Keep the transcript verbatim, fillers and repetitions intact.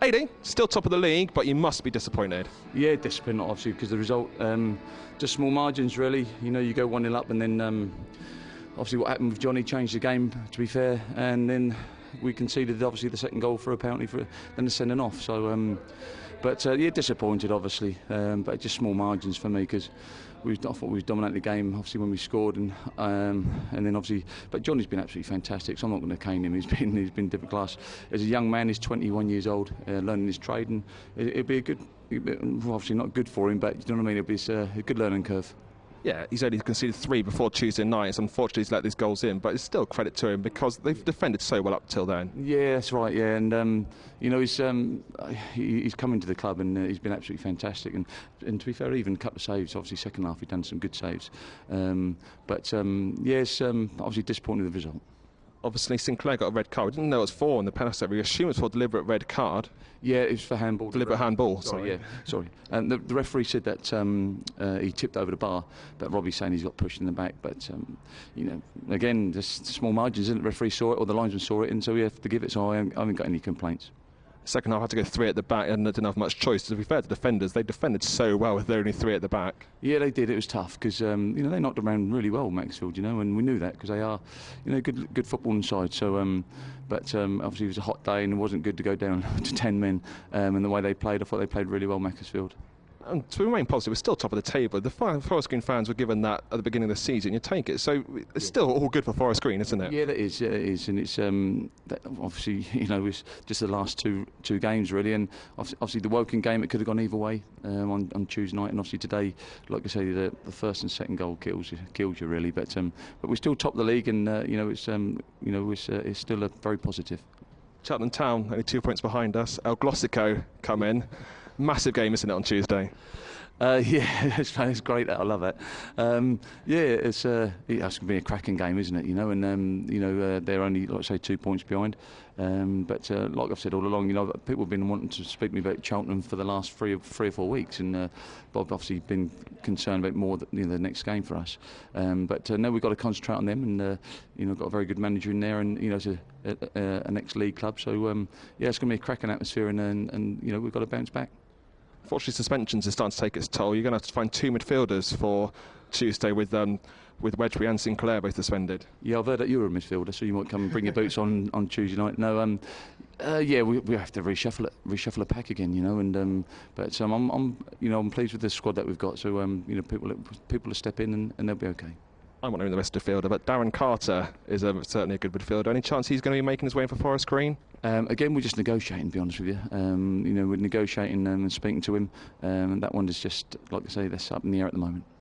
Aidy, still top of the league, but you must be disappointed. Yeah, disappointed obviously because the result, um, just small margins really. You know, you go one nil up and then um, obviously what happened with Johnny changed the game, to be fair, and then we conceded obviously the second goal for a penalty for then the sending off. So, um, but uh, yeah, disappointed obviously, um, but just small margins for me because we I thought we dominated the game obviously when we scored and um, and then obviously, but Johnny's been absolutely fantastic. So I'm not going to cane him. He's been he's been different class as a young man. He's twenty-one years old, uh, learning his trade, and it, it'd be a good, obviously not good for him, but you know what I mean. It'd be uh, a good learning curve. Yeah, he's only conceded three before Tuesday night. So unfortunately, he's let these goals in, but it's still credit to him because they've defended so well up till then. Yeah, that's right. Yeah, and um, you know he's um, he, he's come into the club and uh, he's been absolutely fantastic. And and to be fair, even a couple of saves. Obviously, second half he's done some good saves. Um, but um, yes, um, obviously disappointed with the result. Obviously, Sinclair got a red card. We didn't know it was for in the penalty. We assumed it was for a deliberate red card. Yeah, it was for handball. Deliberate handball. Sorry, sorry. yeah, sorry. And the, the referee said that um, uh, he tipped over the bar, but Robbie's saying he's got pushed in the back. But um, you know, again, just small margins. Isn't it? The referee saw it, or the linesman saw it, and so we have to give it. So I haven't, I haven't got any complaints. Second half had to go three at the back and didn't have much choice. To be fair to defenders, they defended so well with only three at the back. Yeah, they did. It was tough because um, you know they knocked around really well, Maxfield. You know, and we knew that because they are, you know, good good footballing side. So, um, but um, obviously it was a hot day and it wasn't good to go down to ten men. Um, and the way they played, I thought they played really well, Macclesfield. And to remain positive, we're still top of the table. The Forest Green fans were given that at the beginning of the season. You take it, so it's yeah. still all good for Forest Green, isn't it? Yeah, it is. Yeah, it is, and it's um, that obviously you know it's just the last two two games really, and obviously the Woking game it could have gone either way um, on on Tuesday night, and obviously today, like I say, the, the first and second goal kills you, kills you really. But um, but we're still top of the league, and uh, you know it's um, you know it's uh, it's still a very positive. Cheltenham Town only two points behind us. El Glossico come in. Massive game, isn't it, on Tuesday? Uh, yeah, it's, it's great. I love it. Um, yeah, it's uh, it's going to be a cracking game, isn't it? You know, and um, you know uh, they're only, like I say, two points behind. Um, but uh, like I've said all along, you know, people have been wanting to speak to me about Cheltenham for the last three or three or four weeks, and uh, Bob obviously been concerned about more the, you know, the next game for us. Um, but uh, no, we've got to concentrate on them, and uh, you know, got a very good manager in there, and you know, it's a, a, a, an ex-league club. So um, yeah, it's going to be a cracking atmosphere, and, and and you know, we've got to bounce back. Fortunately, suspensions are starting to take its toll. You're going to have to find two midfielders for Tuesday with um, with Wedgbury and Sinclair both suspended. Yeah, I've heard that you're a midfielder, so you might come and bring your boots on, on Tuesday night. No, um, uh, yeah, we, we have to reshuffle it, reshuffle the pack again, you know. And um, but um, I'm, I'm, you know, I'm pleased with the squad that we've got. So um, you know, people, people will step in and, and they'll be okay. I'm not even the best midfielder, but Darren Carter is a, certainly a good midfielder. Any chance he's going to be making his way in for Forest Green? Um, again, we're just negotiating, to be honest with you. Um, you know, we're negotiating um, and speaking to him, um, and that one is just, like I say, that's up in the air at the moment.